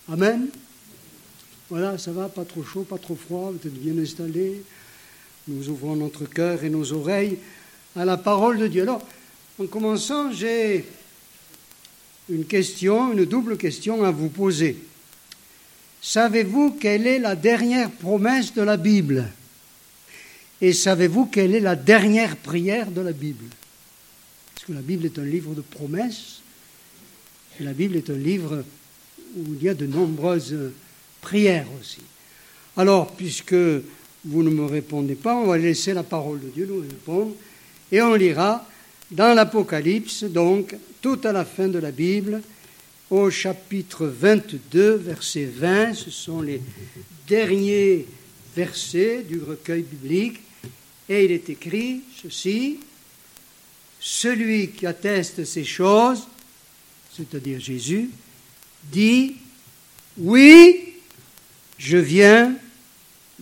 Amen. Voilà, ça va, pas trop chaud, pas trop froid, vous êtes bien installés. Nous ouvrons notre cœur et nos oreilles à la parole de Dieu. Alors, en commençant, j'ai une double question à vous poser. Savez-vous quelle est la dernière promesse de la Bible? Et savez-vous quelle est la dernière prière de la Bible? Parce que la Bible est un livre de promesses, et la Bible est un livre où il y a de nombreuses prières aussi. Alors, puisque vous ne me répondez pas, on va laisser la parole de Dieu nous répondre, et on lira dans l'Apocalypse, donc, tout à la fin de la Bible, au chapitre 22, verset 20, ce sont les derniers versets du recueil biblique, et il est écrit ceci: celui qui atteste ces choses, c'est-à-dire Jésus, dit « Oui, je viens bientôt ».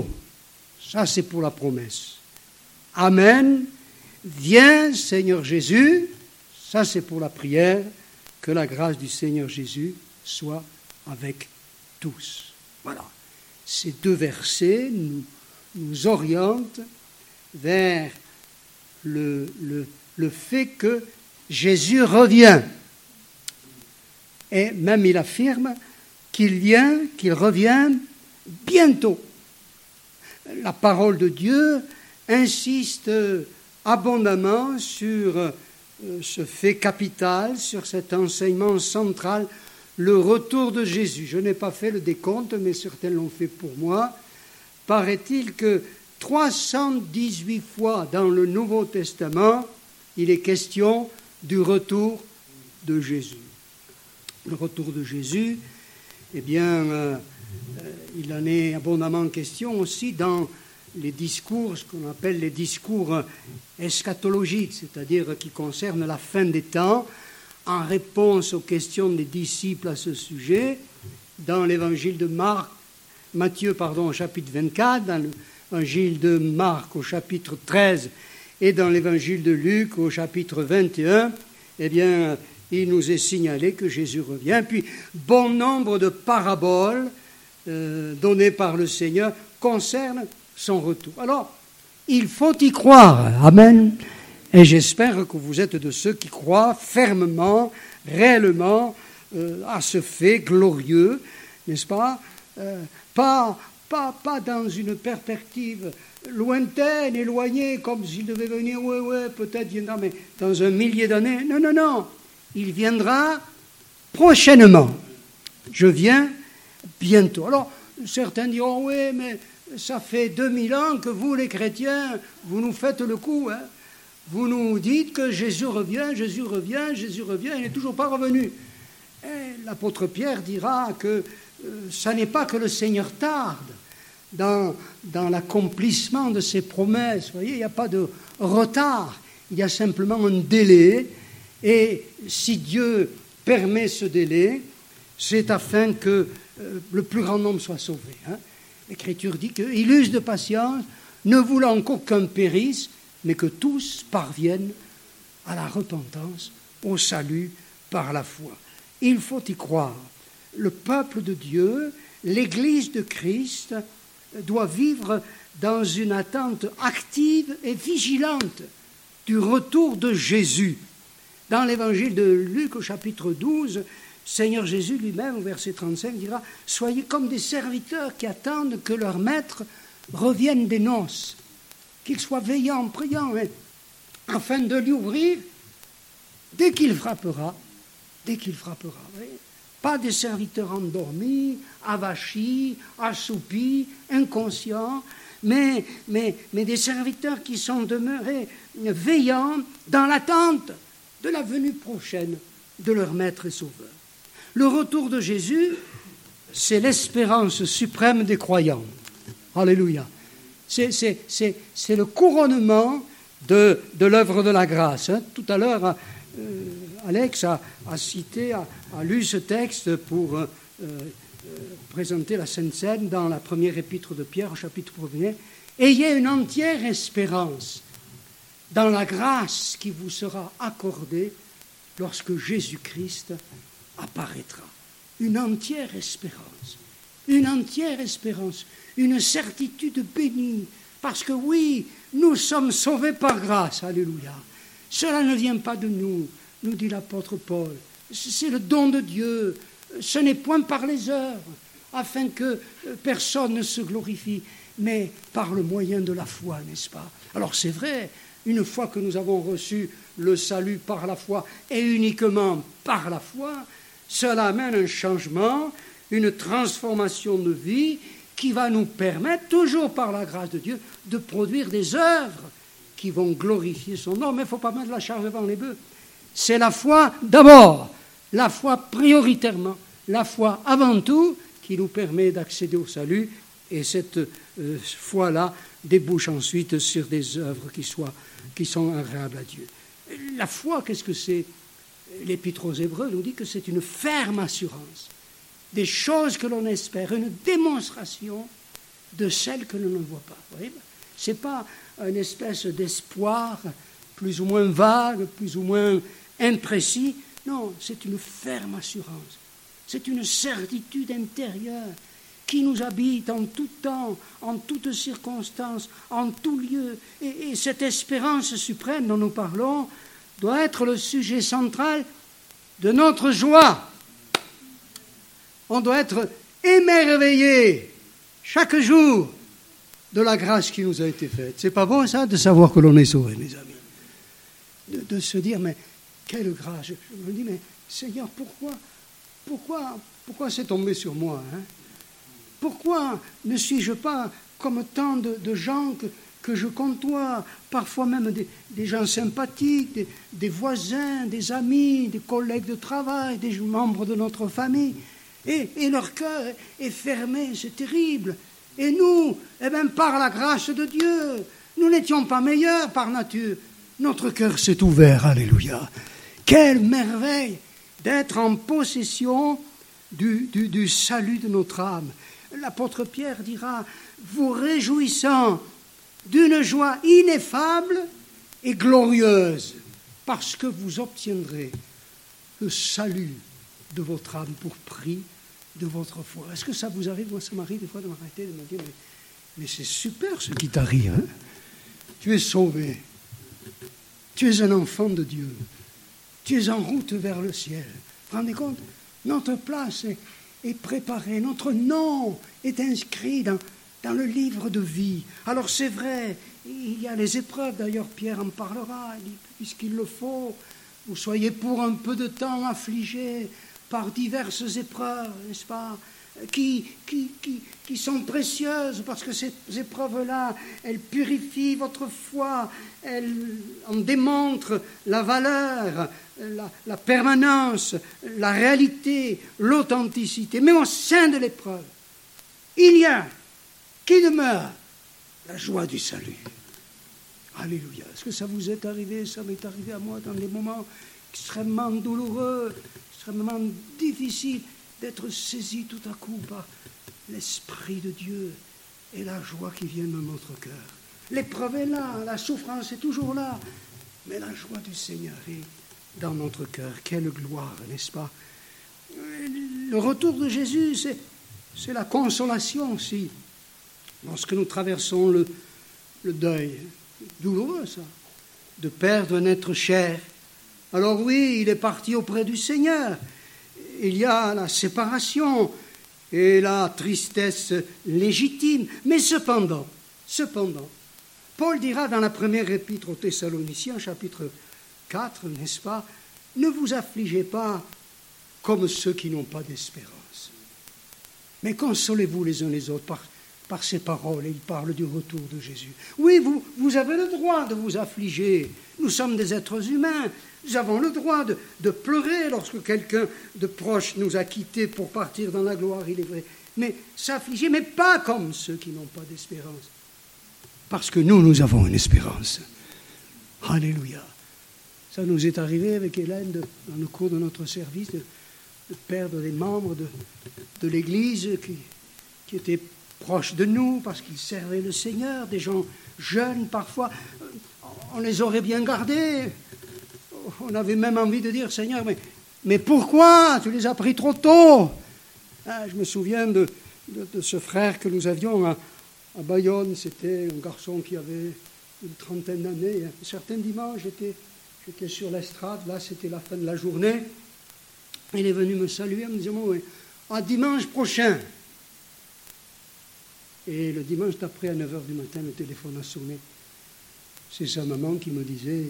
Ça, c'est pour la promesse. « Amen, viens Seigneur Jésus ». Ça, c'est pour la prière. Que la grâce du Seigneur Jésus soit avec tous. Voilà. Ces deux versets nous orientent vers le fait que Jésus revient. Et même il affirme qu'il revient bientôt. La parole de Dieu insiste abondamment sur ce fait capital, sur cet enseignement central, le retour de Jésus. Je n'ai pas fait le décompte, mais certains l'ont fait pour moi. Paraît-il que 318 fois dans le Nouveau Testament, il est question du retour de Jésus. Le retour de Jésus, eh bien, il en est abondamment question aussi dans les discours, ce qu'on appelle les discours eschatologiques, c'est-à-dire qui concernent la fin des temps, en réponse aux questions des disciples à ce sujet, dans l'évangile de Matthieu, au chapitre 24, dans l'évangile de Marc au chapitre 13 et dans l'évangile de Luc au chapitre 21, eh bien, il nous est signalé que Jésus revient. Puis, bon nombre de paraboles données par le Seigneur concernent son retour. Alors, il faut y croire. Amen. Et j'espère que vous êtes de ceux qui croient fermement, réellement, à ce fait glorieux, n'est-ce pas? Pas dans une perspective lointaine, éloignée, comme s'il devait venir, peut-être viendra, mais dans un millier d'années. Non. Il viendra prochainement. Je viens bientôt. Alors, certains diront, oui, mais ça fait 2000 ans que vous, les chrétiens, vous nous faites le coup. Hein. Vous nous dites que Jésus revient, il n'est toujours pas revenu. Et l'apôtre Pierre dira que ça n'est pas que le Seigneur tarde dans l'accomplissement de ses promesses. Vous voyez, il n'y a pas de retard, il y a simplement un délai. Et si Dieu permet ce délai, c'est afin que le plus grand nombre soit sauvé. Hein. L'Écriture dit qu'il use de patience, ne voulant qu'aucun périsse, mais que tous parviennent à la repentance, au salut par la foi. Il faut y croire. Le peuple de Dieu, l'Église de Christ, doit vivre dans une attente active et vigilante du retour de Jésus. Dans l'évangile de Luc, au chapitre 12, Seigneur Jésus lui-même, au verset 35, dira « Soyez comme des serviteurs qui attendent que leur maître revienne des noces, qu'ils soient veillants, priants, afin de lui ouvrir dès qu'il frappera. » Pas des serviteurs endormis, avachis, assoupis, inconscients, mais des serviteurs qui sont demeurés veillants dans l'attente de la venue prochaine de leur Maître et Sauveur. Le retour de Jésus, c'est l'espérance suprême des croyants. Alléluia. C'est le couronnement de l'œuvre de la grâce. Hein. Tout à l'heure, Alex a lu ce texte pour présenter la Sainte Seine dans la première épître de Pierre, au chapitre 1er. Ayez une entière espérance dans la grâce qui vous sera accordée lorsque Jésus-Christ apparaîtra. une entière espérance, une certitude bénie, parce que oui, nous sommes sauvés par grâce, alléluia. Cela ne vient pas de nous dit l'apôtre Paul, c'est le don de Dieu, ce n'est point par les œuvres, afin que personne ne se glorifie, mais par le moyen de la foi, n'est-ce pas? Alors c'est vrai, une fois que nous avons reçu le salut par la foi, et uniquement par la foi, cela amène un changement, une transformation de vie qui va nous permettre, toujours par la grâce de Dieu, de produire des œuvres qui vont glorifier son nom. Mais il ne faut pas mettre la charge devant les bœufs. C'est la foi d'abord, la foi prioritairement, la foi avant tout qui nous permet d'accéder au salut, et cette foi-là débouche ensuite sur des œuvres qui sont agréables à Dieu. La foi, qu'est-ce que c'est? L'Épître aux Hébreux nous dit que c'est une ferme assurance des choses que l'on espère, une démonstration de celles que l'on ne voit pas. Vous voyez, ce n'est pas une espèce d'espoir plus ou moins vague, plus ou moins imprécis. Non, c'est une ferme assurance. C'est une certitude intérieure qui nous habite en tout temps, en toutes circonstances, en tout lieu. Et cette espérance suprême dont nous parlons doit être le sujet central de notre joie. On doit être émerveillé chaque jour de la grâce qui nous a été faite. C'est pas bon ça de savoir que l'on est sauvé, mes amis. De se dire, mais quelle grâce. Je me dis, mais Seigneur, pourquoi c'est tombé sur moi, hein? Pourquoi ne suis-je pas comme tant de gens que je côtoie, parfois même des gens sympathiques, des voisins, des amis, des collègues de travail, des membres de notre famille, et leur cœur est fermé, c'est terrible. Et nous, par la grâce de Dieu, nous n'étions pas meilleurs par nature. Notre cœur s'est ouvert, alléluia. Quelle merveille d'être en possession du salut de notre âme. L'apôtre Pierre dira, vous réjouissant d'une joie ineffable et glorieuse, parce que vous obtiendrez le salut de votre âme pour prix de votre foi. Est-ce que ça vous arrive? Moi, ça m'arrive des fois de m'arrêter, de me dire, mais c'est super ce qui t'arrive, hein? Tu es sauvé. Tu es un enfant de Dieu. Tu es en route vers le ciel. Vous vous rendez compte? Notre place est préparée. Notre nom est inscrit dans le livre de vie. Alors c'est vrai, il y a les épreuves. D'ailleurs, Pierre en parlera. Il dit, puisqu'il le faut, vous soyez pour un peu de temps affligés par diverses épreuves, n'est-ce pas, qui sont précieuses, parce que ces épreuves-là, elles purifient votre foi, elles en démontrent la valeur, la permanence, la réalité, l'authenticité. Mais au sein de l'épreuve, il y a qui demeure la joie du salut. Alléluia. Est-ce que ça vous est arrivé? Ça m'est arrivé à moi dans des moments extrêmement douloureux, extrêmement difficiles, d'être saisi tout à coup par l'Esprit de Dieu et la joie qui vient dans notre cœur. L'épreuve est là, la souffrance est toujours là, mais la joie du Seigneur est dans notre cœur. Quelle gloire, n'est-ce pas? Le retour de Jésus, c'est la consolation aussi. Lorsque nous traversons le deuil, douloureux ça, de perdre un être cher. Alors oui, il est parti auprès du Seigneur. Il y a la séparation et la tristesse légitime. Mais cependant, Paul dira dans la première épître aux Thessaloniciens, chapitre 4, n'est-ce pas, ne vous affligez pas comme ceux qui n'ont pas d'espérance. Mais consolez-vous les uns les autres par ces paroles, et il parle du retour de Jésus. Oui, vous avez le droit de vous affliger. Nous sommes des êtres humains. Nous avons le droit de pleurer lorsque quelqu'un de proche nous a quittés pour partir dans la gloire, il est vrai. Mais s'affliger, mais pas comme ceux qui n'ont pas d'espérance. Parce que nous avons une espérance. Alléluia. Ça nous est arrivé avec Hélène, dans le cours de notre service, de perdre des membres de l'Église qui étaient proches de nous parce qu'ils servaient le Seigneur, des gens jeunes parfois. On les aurait bien gardés. On avait même envie de dire, Seigneur, mais pourquoi tu les as pris trop tôt? Ah, je me souviens de ce frère que nous avions à Bayonne. C'était un garçon qui avait une trentaine d'années. Un certain dimanche, j'étais sur l'estrade. Là, c'était la fin de la journée. Il est venu me saluer en me disant « À dimanche prochain !» Et le dimanche d'après, à 9h du matin, le téléphone a sonné. C'est sa maman qui me disait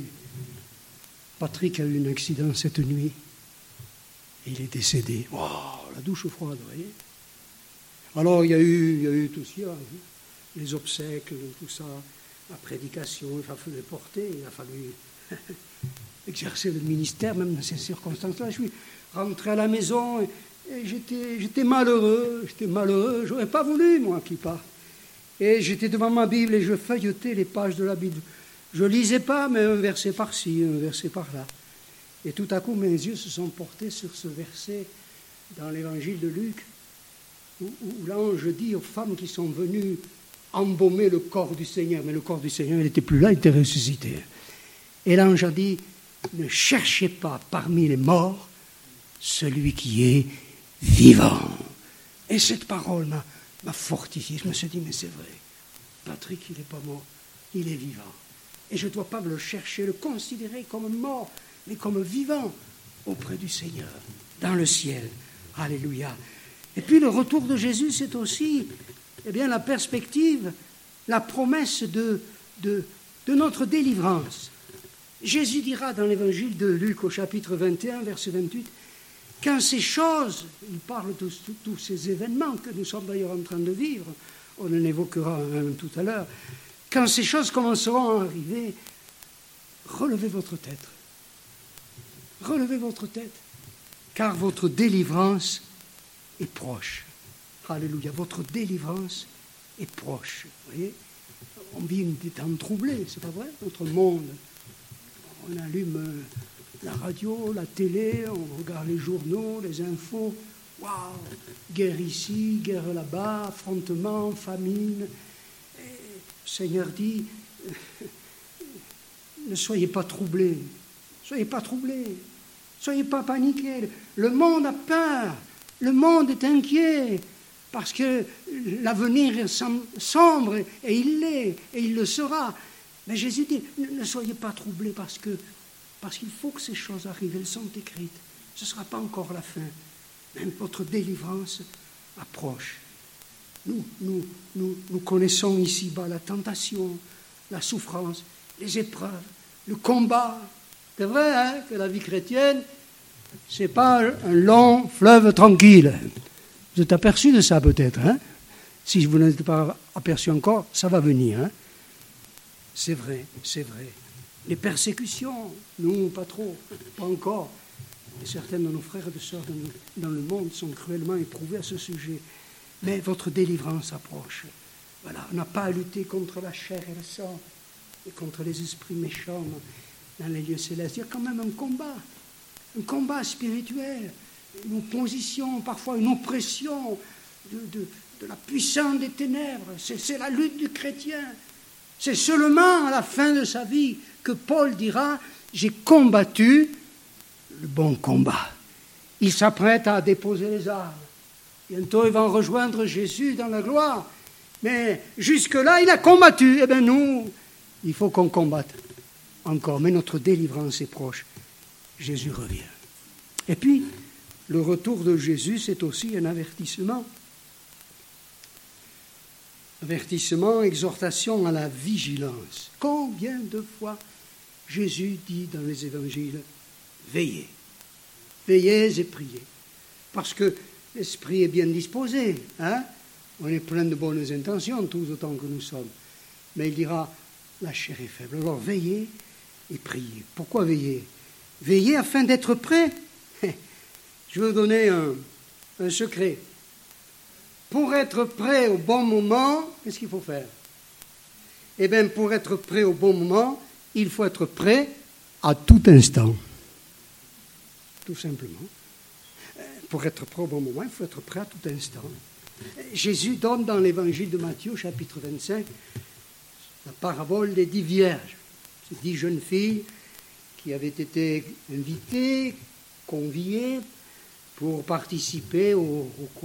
« Patrick a eu un accident cette nuit. Et il est décédé. » Wow, la douche froide, vous voyez. Alors, il y a eu tout ça, les obsèques, tout ça, la prédication, il a fallu porter, il a fallu exercer le ministère, même dans ces circonstances-là. Je suis rentré à la maison et j'étais malheureux, j'aurais pas voulu, moi, qu'il parte. Et j'étais devant ma Bible et je feuilletais les pages de la Bible. Je lisais pas, mais un verset par-ci, un verset par-là. Et tout à coup, mes yeux se sont portés sur ce verset dans l'évangile de Luc, où l'ange dit aux femmes qui sont venues embaumer le corps du Seigneur. Mais le corps du Seigneur, il n'était plus là, il était ressuscité. Et l'ange a dit, ne cherchez pas parmi les morts celui qui est vivant. Et cette parole m'a fortifié. Je me suis dit, mais c'est vrai, Patrick, il n'est pas mort, il est vivant. Et je ne dois pas le chercher, le considérer comme mort, mais comme vivant auprès du Seigneur, dans le ciel. Alléluia. Et puis le retour de Jésus, c'est aussi la perspective, la promesse de notre délivrance. Jésus dira dans l'évangile de Luc au chapitre 21, verset 28, quand ces choses, il parle de tous ces événements que nous sommes d'ailleurs en train de vivre, on en évoquera un tout à l'heure, quand ces choses commenceront à arriver, relevez votre tête. Relevez votre tête, car votre délivrance est proche. Alléluia, votre délivrance est proche. Vous voyez, on vit des temps troublés, c'est pas vrai, notre monde. On allume la radio, la télé, on regarde les journaux, les infos. Waouh, guerre ici, guerre là-bas, affrontement, famine. Et le Seigneur dit, ne soyez pas troublés, soyez pas troublés, soyez pas paniqués. Le monde a peur, le monde est inquiet, parce que l'avenir est sombre, et il l'est, et il le sera. Mais Jésus dit, ne soyez pas troublés, parce qu'il faut que ces choses arrivent, elles sont écrites. Ce ne sera pas encore la fin. Même votre délivrance approche. Nous connaissons ici-bas la tentation, la souffrance, les épreuves, le combat. C'est vrai hein, que la vie chrétienne, ce n'est pas un long fleuve tranquille. Vous êtes aperçu de ça peut-être. Hein? Si vous n'êtes pas aperçu encore, ça va venir. Hein? C'est vrai, c'est vrai. Les persécutions, nous, pas trop, pas encore. Et certains de nos frères et de sœurs dans le monde sont cruellement éprouvés à ce sujet. Mais votre délivrance approche. Voilà, on n'a pas à lutter contre la chair et le sang, et contre les esprits méchants dans les lieux célestes. Il y a quand même un combat spirituel, une opposition, parfois une oppression de la puissance des ténèbres. C'est la lutte du chrétien. C'est seulement à la fin de sa vie que Paul dira « J'ai combattu le bon combat ». Il s'apprête à déposer les armes. Bientôt, il va rejoindre Jésus dans la gloire. Mais jusque-là, il a combattu. Eh bien, nous, il faut qu'on combatte encore. Mais notre délivrance est proche. Jésus revient. Et puis, le retour de Jésus, c'est aussi un avertissement. Avertissement, exhortation à la vigilance. Combien de fois Jésus dit dans les évangiles « Veillez, veillez et priez ». Parce que l'esprit est bien disposé. Hein? On est plein de bonnes intentions, tous autant que nous sommes. Mais il dira « La chair est faible ». Alors veillez et priez. Pourquoi veiller? Veillez afin d'être prêt. Je vais vous donner un secret. Pour être prêt au bon moment, qu'est-ce qu'il faut faire? Eh bien, pour être prêt au bon moment, il faut être prêt à tout instant. Tout simplement. Pour être prêt au bon moment, il faut être prêt à tout instant. Jésus donne dans l'évangile de Matthieu, chapitre 25, la parabole des 10 vierges. Ces 10 jeunes filles qui avaient été invitées, conviées, pour participer au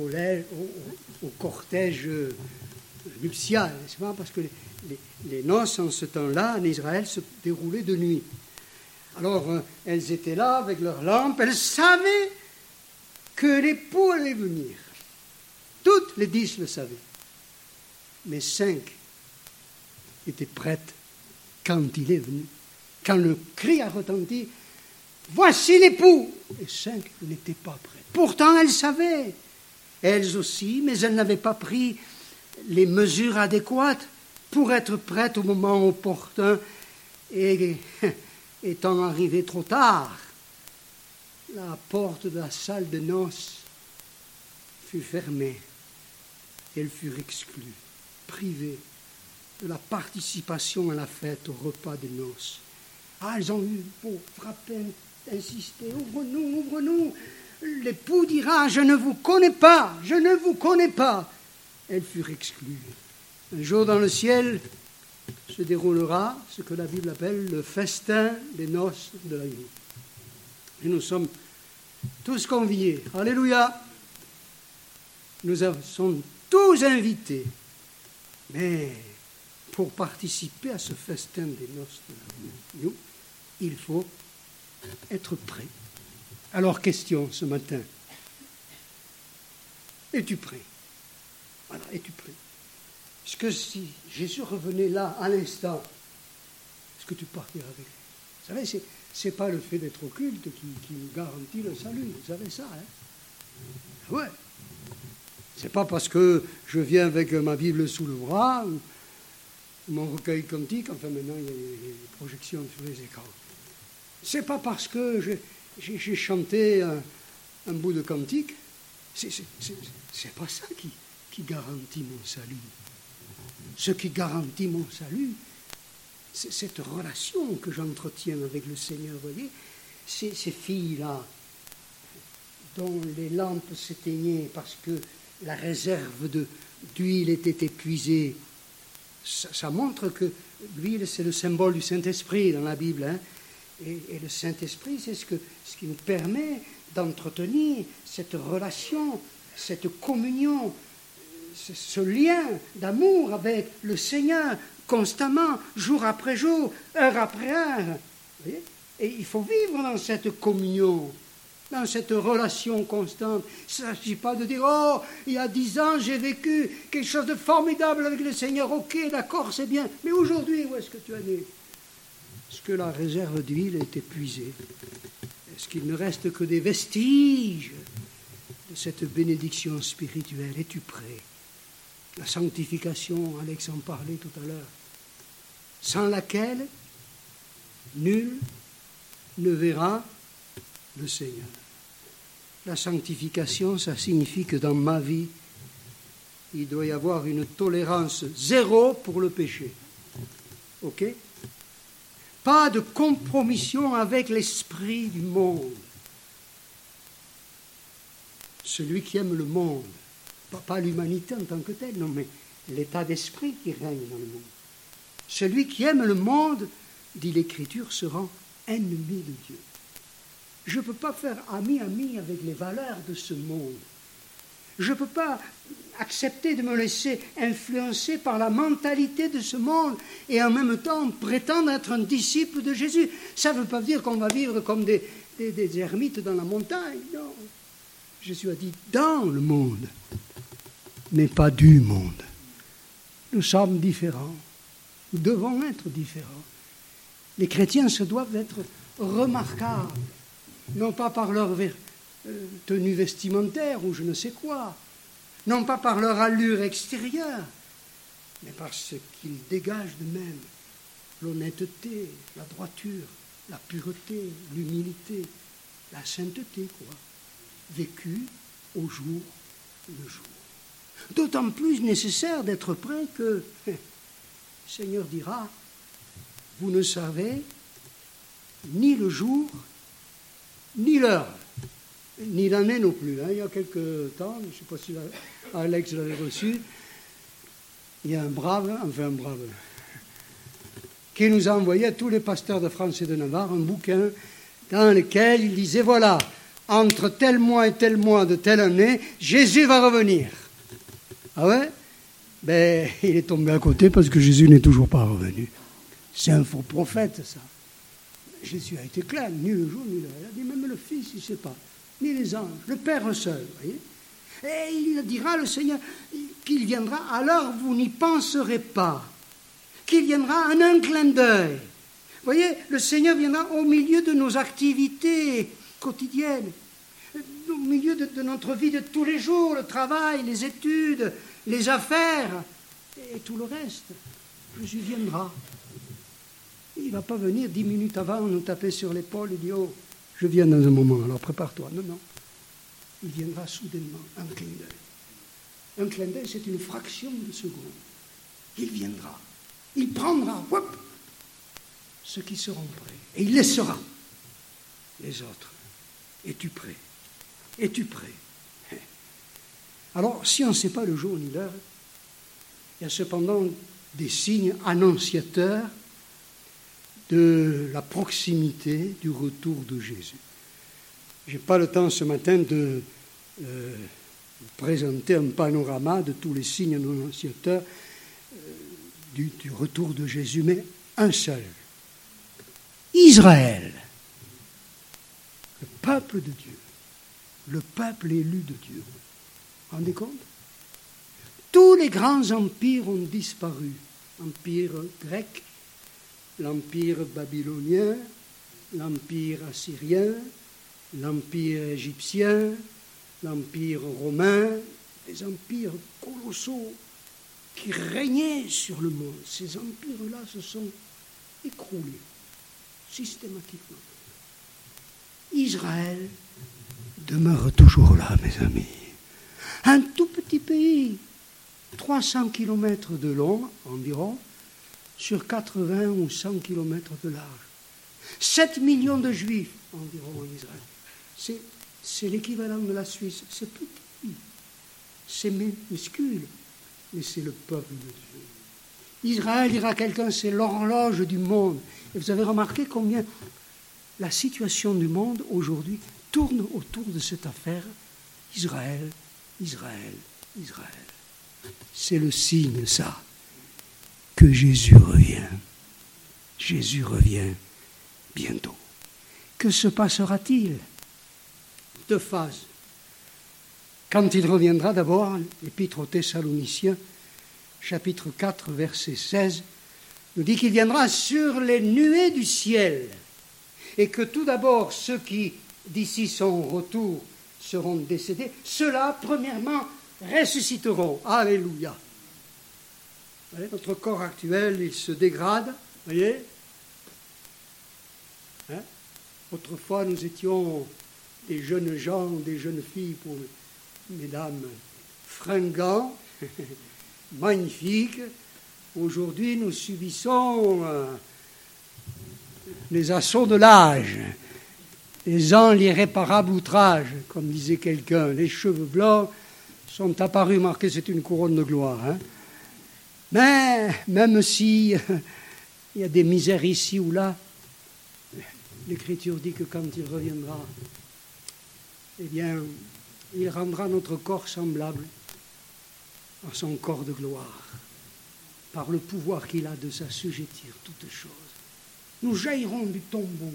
cortège nuptial, n'est-ce pas? Parce que les noces en ce temps-là, en Israël, se déroulaient de nuit. Alors, elles étaient là avec leurs lampes, elles savaient que l'époux allait venir. Toutes les 10 le savaient. Mais 5 étaient prêtes quand il est venu. Quand le cri a retenti, voici l'époux. Et 5 n'étaient pas prêtes. Pourtant, elles savaient. Elles aussi, mais elles n'avaient pas pris les mesures adéquates pour être prêtes au moment opportun. Et étant arrivées trop tard, la porte de la salle de noces fut fermée. Elles furent exclues, privées de la participation à la fête, au repas de noces. Ah, elles ont eu beau frapper, insister, ouvre-nous, ouvre-nous. L'époux dira, je ne vous connais pas, je ne vous connais pas. Elles furent exclues. Un jour dans le ciel se déroulera ce que la Bible appelle le festin des noces de l'agneau. Et nous sommes tous conviés. Alléluia. Nous sommes tous invités. Mais pour participer à ce festin des noces de l'agneau, il faut être prêt. Alors, question ce matin. Es-tu prêt? Voilà, es-tu prêt? Est-ce que si Jésus revenait là, à l'instant, est-ce que tu partirais avec lui? Vous savez, c'est pas le fait d'être occulte qui nous garantit le salut. Vous savez ça, hein? Ouais. C'est pas parce que je viens avec ma Bible sous le bras, ou mon recueil cantique, enfin maintenant il y a les projections sur les écrans. C'est pas parce que j'ai chanté un bout de cantique, c'est pas ça qui garantit mon salut. Ce qui garantit mon salut, c'est cette relation que j'entretiens avec le Seigneur. Vous voyez, ces filles-là, dont les lampes s'éteignaient parce que la réserve d'huile était épuisée, ça montre que l'huile, c'est le symbole du Saint-Esprit dans la Bible. Hein. Et le Saint-Esprit, c'est ce qui nous permet d'entretenir cette relation, cette communion, ce lien d'amour avec le Seigneur, constamment, jour après jour, heure après heure. Vous voyez? Et il faut vivre dans cette communion, dans cette relation constante. Il ne s'agit pas de dire « Oh, il y a 10 ans, j'ai vécu quelque chose de formidable avec le Seigneur. Ok, d'accord, c'est bien. Mais aujourd'hui, où est-ce que tu en es? Est-ce que la réserve d'huile est épuisée? Est-ce qu'il ne reste que des vestiges de cette bénédiction spirituelle? Es-tu prêt? La sanctification, Alex en parlait tout à l'heure, sans laquelle nul ne verra le Seigneur. La sanctification, ça signifie que dans ma vie, il doit y avoir une tolérance zéro pour le péché. Ok? Pas de compromission avec l'esprit du monde. Celui qui aime le monde, pas l'humanité en tant que telle, non, mais l'état d'esprit qui règne dans le monde. Celui qui aime le monde, dit l'Écriture, se rend ennemi de Dieu. Je ne peux pas faire ami avec les valeurs de ce monde. Je ne peux pas accepter de me laisser influencer par la mentalité de ce monde et en même temps prétendre être un disciple de Jésus. Ça ne veut pas dire qu'on va vivre comme des ermites dans la montagne. Non. Jésus a dit dans le monde, mais pas du monde. Nous sommes différents. Nous devons être différents. Les chrétiens se doivent être remarquables, non pas par leur tenue vestimentaire ou je ne sais quoi, non pas par leur allure extérieure, mais par ce qu'ils dégagent d'eux-mêmes, l'honnêteté, la droiture, la pureté, l'humilité, la sainteté, quoi, vécue au jour le jour. D'autant plus nécessaire d'être prêt que le Seigneur dira, vous ne savez ni le jour, ni l'heure, ni l'année non plus. Hein. Il y a quelques temps, je ne sais pas si Alex l'avait reçu, il y a un brave, qui nous a envoyé à tous les pasteurs de France et de Navarre un bouquin dans lequel il disait, voilà, entre tel mois et tel mois de telle année, Jésus va revenir. Ah ouais? Ben, il est tombé à côté parce que Jésus n'est toujours pas revenu. C'est un faux prophète, ça. Jésus a été clair, ni le jour, ni l'heure. Il a dit, même le Fils, il ne sait pas. Ni les anges, le Père seul, voyez. Et il dira, le Seigneur, qu'il viendra, alors vous n'y penserez pas. Qu'il viendra en un clin d'œil. Vous voyez, le Seigneur viendra au milieu de nos activités quotidiennes, au milieu de notre vie de tous les jours, le travail, les études, les affaires et tout le reste. Jésus viendra. Il ne va pas venir 10 minutes avant nous taper sur l'épaule et dire « Oh, je viens dans un moment, alors prépare-toi ». Non, non. Il viendra soudainement, un clin d'œil. Un clin d'œil, c'est une fraction de seconde. Il viendra. Il prendra, hop, ceux qui seront prêts. Et il laissera les autres. Es-tu prêt? Es-tu prêt? Alors, si on ne sait pas le jour ni l'heure, il y a cependant des signes annonciateurs de la proximité du retour de Jésus. Je n'ai pas le temps ce matin de présenter un panorama de tous les signes annonciateurs du retour de Jésus, mais un seul. Israël, le peuple de Dieu, le peuple élu de Dieu. Vous vous rendez compte? Tous les grands empires ont disparu. L'empire grec, l'empire babylonien, l'empire assyrien, l'empire égyptien, l'empire romain, des empires colossaux qui régnaient sur le monde. Ces empires-là se sont écroulés systématiquement. Israël demeure toujours là, mes amis. Un tout petit pays, 300 kilomètres de long environ, sur 80 ou 100 kilomètres de large. 7 millions de juifs environ en Israël. C'est l'équivalent de la Suisse. C'est petit, c'est minuscule, mais c'est le peuple de Dieu. Israël, dira quelqu'un, c'est l'horloge du monde. Et vous avez remarqué combien la situation du monde aujourd'hui tourne autour de cette affaire. Israël, Israël, Israël. C'est le signe, ça, que Jésus revient. Jésus revient bientôt. Que se passera-t-il? 2 phases. Quand il reviendra, d'abord, l'Épître aux Thessaloniciens, chapitre 4, verset 16, nous dit qu'il viendra sur les nuées du ciel et que tout d'abord, ceux qui, d'ici son retour, seront décédés, ceux-là, premièrement, ressusciteront. Alléluia. Voyez, notre corps actuel, il se dégrade, voyez. Hein? Autrefois, nous étions des jeunes gens, des jeunes filles, pour mesdames, fringants, magnifiques. Aujourd'hui, nous subissons les assauts de l'âge, les ans, l'irréparable outrage, comme disait quelqu'un. Les cheveux blancs sont apparus, marqués, c'est une couronne de gloire. Hein. Mais, même si il y a des misères ici ou là, l'Écriture dit que quand il reviendra, eh bien, il rendra notre corps semblable à son corps de gloire, par le pouvoir qu'il a de s'assujettir toutes choses. Nous jaillirons du tombeau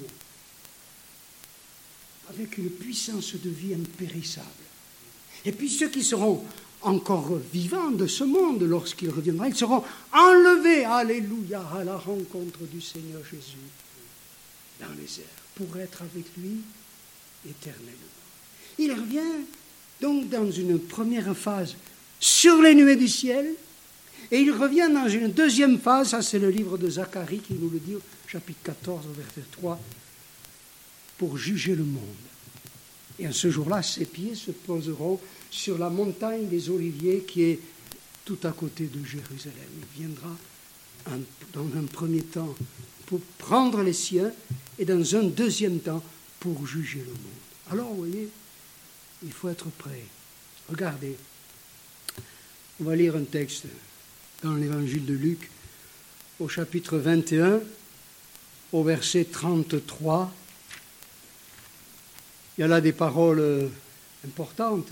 avec une puissance de vie impérissable. Et puis ceux qui seront encore vivants de ce monde, lorsqu'il reviendra, ils seront enlevés, alléluia, à la rencontre du Seigneur Jésus dans les airs, pour être avec lui éternellement. Il revient donc dans une première phase sur les nuées du ciel, et il revient dans une deuxième phase, ça c'est le livre de Zacharie qui nous le dit, chapitre 14, verset 3, pour juger le monde. Et en ce jour-là, ses pieds se poseront sur la montagne des Oliviers qui est tout à côté de Jérusalem. Il viendra dans un premier temps pour prendre les siens et dans un deuxième temps pour juger le monde. Alors, vous voyez, il faut être prêt. Regardez, on va lire un texte dans l'évangile de Luc, au chapitre 21, au verset 33. Il y a là des paroles importantes.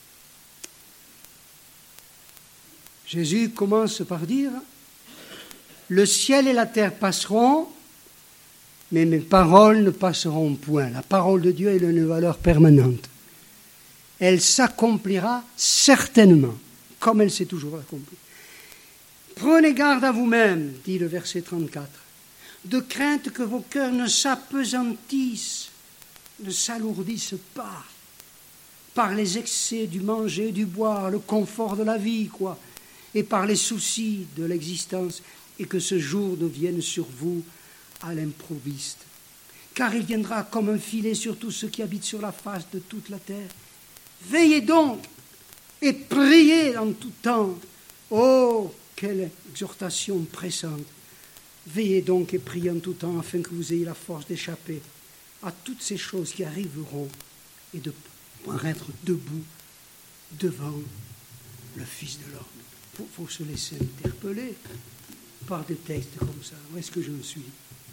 Jésus commence par dire « Le ciel et la terre passeront, mais mes paroles ne passeront point. » La parole de Dieu est une valeur permanente. Elle s'accomplira certainement, comme elle s'est toujours accomplie. Prenez garde à vous-même, dit le verset 34, de crainte que vos cœurs ne s'apesantissent, ne s'alourdissent pas par les excès du manger, du boire, le confort de la vie, et par les soucis de l'existence, et que ce jour ne vienne sur vous à l'improviste. Car il viendra comme un filet sur tous ceux qui habitent sur la face de toute la terre. Veillez donc et priez en tout temps. Oh, quelle exhortation pressante. Veillez donc et priez en tout temps afin que vous ayez la force d'échapper à toutes ces choses qui arriveront et de pouvoir être debout devant le Fils de l'homme. Il faut se laisser interpeller par des textes comme ça. Où est-ce que je me suis?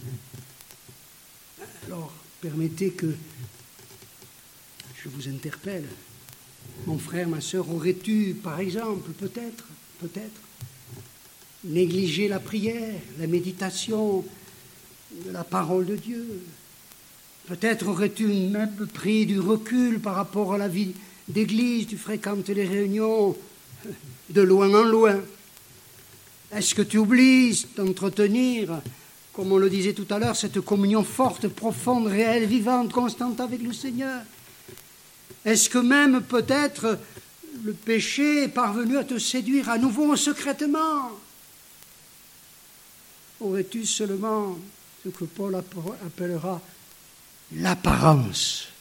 Alors, permettez que je vous interpelle. Mon frère, ma sœur, aurais-tu, par exemple, peut-être, négliger la prière, la méditation de la parole de Dieu? Peut-être aurais-tu même pris du recul par rapport à la vie d'église, tu fréquentes les réunions de loin en loin. Est-ce que tu oublies d'entretenir, comme on le disait tout à l'heure, cette communion forte, profonde, réelle, vivante, constante avec le Seigneur? Est-ce que même peut-être le péché est parvenu à te séduire à nouveau secrètement? Aurais-tu seulement ce que Paul appellera l'apparence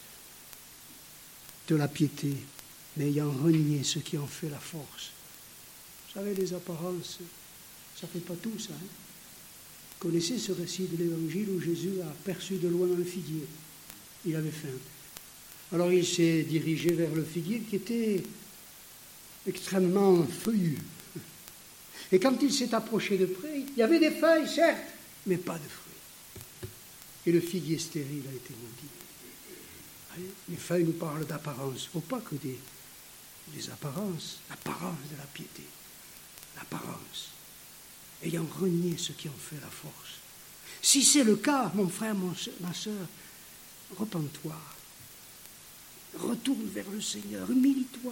de la piété, mais ayant renié ce qui en fait la force? Vous savez, les apparences, ça ne fait pas tout, ça. Vous connaissez ce récit de l'Évangile où Jésus a aperçu de loin un figuier. Il avait faim. Alors il s'est dirigé vers le figuier qui était extrêmement feuillu. Et quand il s'est approché de près, il y avait des feuilles, certes, mais pas de fruits. Et le figuier stérile a été maudit. Les feuilles nous parlent d'apparence. Il ne faut pas que des apparences. L'apparence de la piété. L'apparence. Ayant renié ce qui en fait la force. Si c'est le cas, mon frère, ma soeur, repens-toi. Retourne vers le Seigneur, humilie-toi.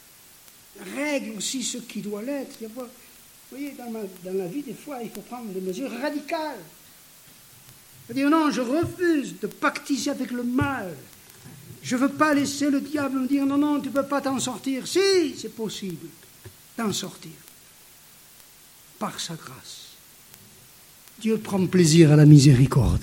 Règle aussi ce qui doit l'être. Vous voyez, dans la vie, des fois, il faut prendre des mesures radicales. Dire non, je refuse de pactiser avec le mal. Je ne veux pas laisser le diable me dire non, tu ne peux pas t'en sortir. Si, c'est possible d'en sortir. Par sa grâce. Dieu prend plaisir à la miséricorde.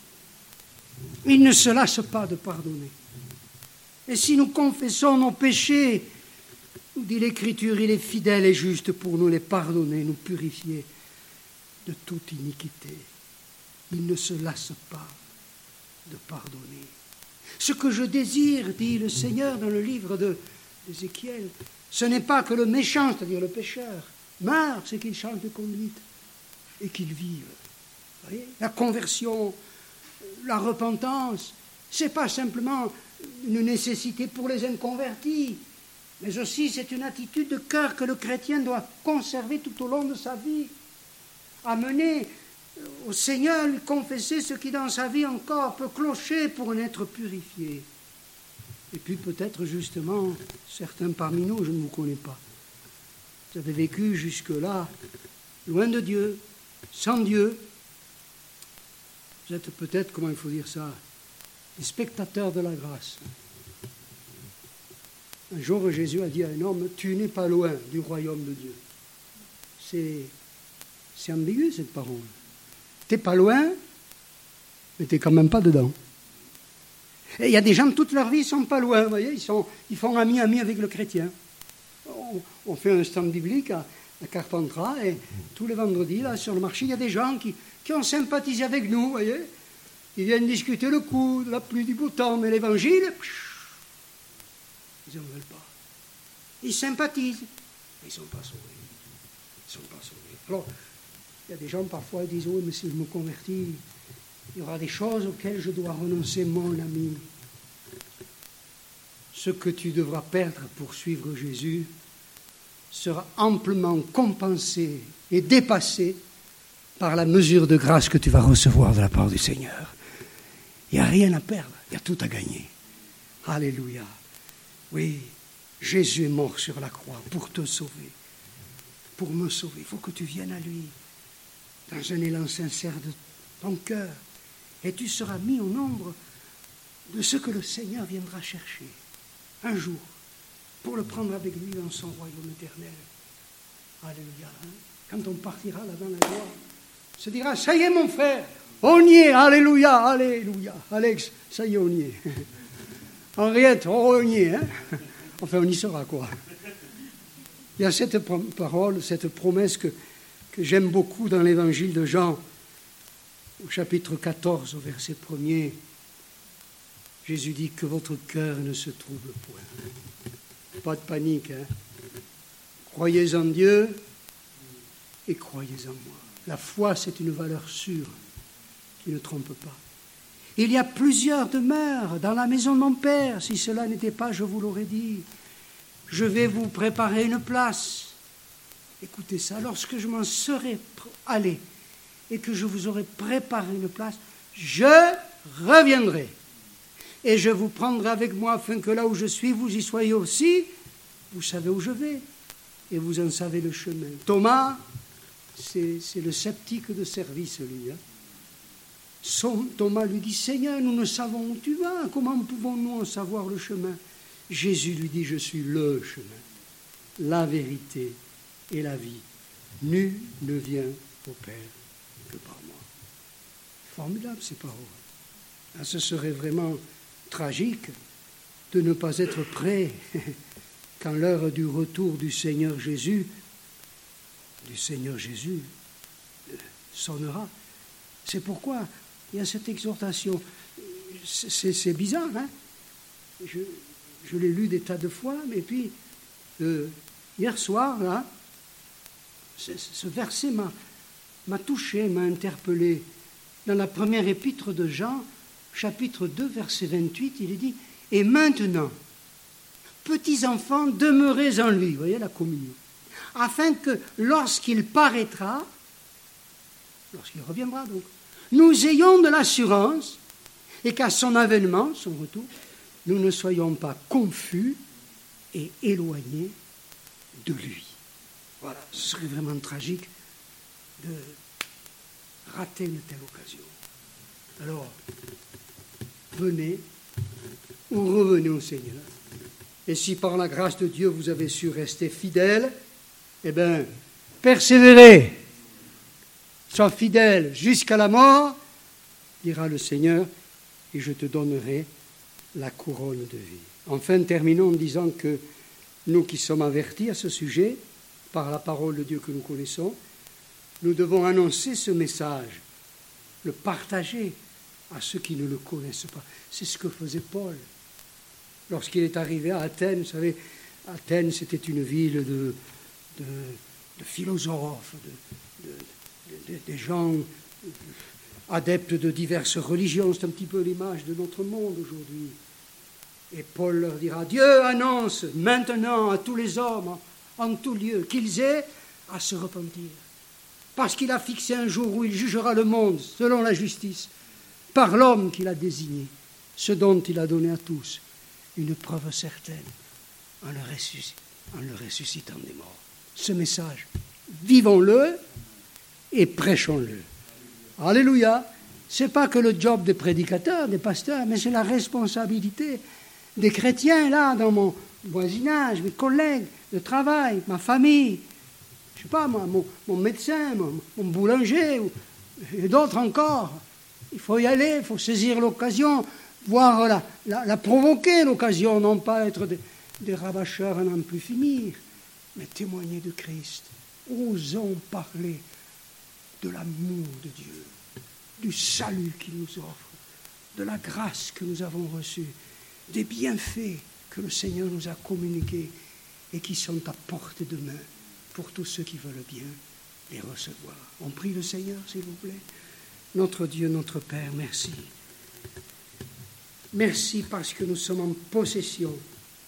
Il ne se lasse pas de pardonner. Et si nous confessons nos péchés, nous dit l'Écriture, il est fidèle et juste pour nous les pardonner, nous purifier de toute iniquité. Il ne se lasse pas de pardonner. Ce que je désire, dit le Seigneur dans le livre d'Ézéchiel, ce n'est pas que le méchant, c'est-à-dire le pécheur, meure, c'est qu'il change de conduite et qu'il vive. Vous voyez, la conversion, la repentance, ce n'est pas simplement une nécessité pour les inconvertis, mais aussi c'est une attitude de cœur que le chrétien doit conserver tout au long de sa vie, amener au Seigneur, lui confesser ce qui dans sa vie encore peut clocher pour en être purifié. Et puis peut-être justement, certains parmi nous, je ne vous connais pas, vous avez vécu jusque-là, loin de Dieu, sans Dieu. Vous êtes peut-être, comment il faut dire ça, des spectateurs de la grâce. Un jour, Jésus a dit à un homme, tu n'es pas loin du royaume de Dieu. C'est ambigu cette parole. Tu n'es pas loin, mais tu n'es quand même pas dedans. Et il y a des gens, toute leur vie, ils ne sont pas loin, vous voyez, ils font ami avec le chrétien. On fait un stand biblique à Carpentras, et tous les vendredis, là, sur le marché, il y a des gens qui ont sympathisé avec nous, vous voyez. Ils viennent discuter le coup, de la pluie, du beau temps, mais l'évangile, ils n'en veulent pas. Ils sympathisent, mais ils ne sont pas sauvés. Ils ne sont pas sauvés. Alors, il y a des gens, parfois, qui disent, oui, mais si je me convertis, il y aura des choses auxquelles je dois renoncer, mon ami. ce que tu devras perdre pour suivre Jésus sera amplement compensé et dépassé par la mesure de grâce que tu vas recevoir de la part du Seigneur. Il n'y a rien à perdre, il y a tout à gagner. Alléluia. Oui, Jésus est mort sur la croix pour te sauver, pour me sauver. Il faut que tu viennes à lui dans un élan sincère de ton cœur et tu seras mis au nombre de ce que le Seigneur viendra chercher un jour pour le prendre avec lui dans son royaume éternel. Alléluia. Quand on partira là dans la gloire, on se dira, ça y est mon frère, on y est, alléluia, alléluia. Alex, ça y est, on y est. Henriette, on y est. Enfin, on y sera, quoi. Il y a cette parole, cette promesse que j'aime beaucoup dans l'évangile de Jean, au chapitre 14, au verset 1er. Jésus dit que votre cœur ne se trouble point. Pas de panique, Croyez en Dieu et croyez en moi. La foi, c'est une valeur sûre qui ne trompe pas. Il y a plusieurs demeures dans la maison de mon Père. Si cela n'était pas, je vous l'aurais dit. Je vais vous préparer une place. Écoutez ça, lorsque je m'en serai allé et que je vous aurai préparé une place, je reviendrai. Et je vous prendrai avec moi afin que là où je suis, vous y soyez aussi. Vous savez où je vais et vous en savez le chemin. Thomas, c'est le sceptique de service, lui. Thomas lui dit, Seigneur, nous ne savons où tu vas. Comment pouvons-nous en savoir le chemin? Jésus lui dit, je suis le chemin, la vérité et la vie. Nul ne vient au Père que par moi. Formidable ces paroles. Ce serait vraiment tragique de ne pas être prêt quand l'heure du retour du Seigneur Jésus sonnera. C'est pourquoi il y a cette exhortation. C'est bizarre, Je l'ai lu des tas de fois, mais puis hier soir, là, ce verset m'a touché, m'a interpellé. Dans la première épître de Jean, chapitre 2, verset 28, il est dit « Et maintenant, petits enfants, demeurez en lui. » Vous voyez la communion. « Afin que lorsqu'il paraîtra, lorsqu'il reviendra donc, nous ayons de l'assurance et qu'à son avènement, son retour, nous ne soyons pas confus et éloignés de lui. » Voilà, ce serait vraiment tragique de rater une telle occasion. Alors, venez ou revenez au Seigneur. Et si par la grâce de Dieu vous avez su rester fidèle, eh bien, persévérez. Sois fidèle jusqu'à la mort, dira le Seigneur, et je te donnerai la couronne de vie. Enfin, terminons en disant que nous qui sommes avertis à ce sujet, par la parole de Dieu que nous connaissons, nous devons annoncer ce message, le partager à ceux qui ne le connaissent pas. C'est ce que faisait Paul. Lorsqu'il est arrivé à Athènes, vous savez, Athènes c'était une ville de philosophes, des gens adeptes de diverses religions. C'est un petit peu l'image de notre monde aujourd'hui. Et Paul leur dira, Dieu annonce maintenant à tous les hommes, en tout lieu, qu'ils aient à se repentir. Parce qu'il a fixé un jour où il jugera le monde, selon la justice, par l'homme qu'il a désigné, ce dont il a donné à tous une preuve certaine, en le ressuscitant des morts. Ce message, vivons-le et prêchons-le. Alléluia. Ce n'est pas que le job des prédicateurs, des pasteurs, mais c'est la responsabilité des chrétiens, là, dans mon voisinage, mes collègues de travail, ma famille, je ne sais pas moi, mon médecin, mon boulanger, et d'autres encore. Il faut y aller, il faut saisir l'occasion, voir la provoquer, l'occasion, non pas être des rabâcheurs à n'en plus finir, mais témoigner de Christ. Osons parler de l'amour de Dieu, du salut qu'il nous offre, de la grâce que nous avons reçue, des bienfaits que le Seigneur nous a communiqués et qui sont à portée de main pour tous ceux qui veulent bien les recevoir. On prie le Seigneur, s'il vous plaît. Notre Dieu, notre Père, merci. Merci parce que nous sommes en possession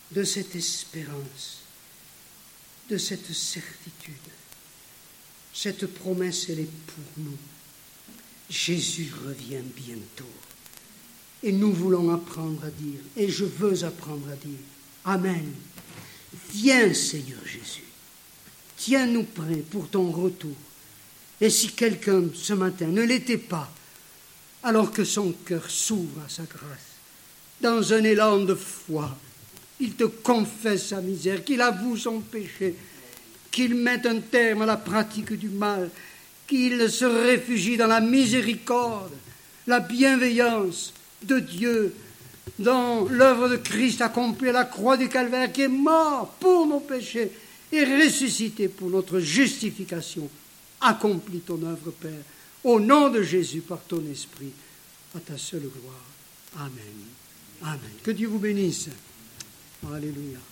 de cette espérance, de cette certitude. Cette promesse, elle est pour nous. Jésus revient bientôt. Et nous voulons apprendre à dire, et je veux apprendre à dire, Amen. Viens, Seigneur Jésus. Tiens-nous prêts pour ton retour. Et si quelqu'un, ce matin, ne l'était pas, alors que son cœur s'ouvre à sa grâce, dans un élan de foi, il te confesse sa misère, qu'il avoue son péché, qu'il mette un terme à la pratique du mal, qu'il se réfugie dans la miséricorde, la bienveillance de Dieu, dans l'œuvre de Christ accomplie à la croix du Calvaire, qui est mort pour nos péchés et ressuscité pour notre justification. Accomplis ton œuvre, Père, au nom de Jésus, par ton Esprit, à ta seule gloire. Amen. Amen. Que Dieu vous bénisse. Alléluia.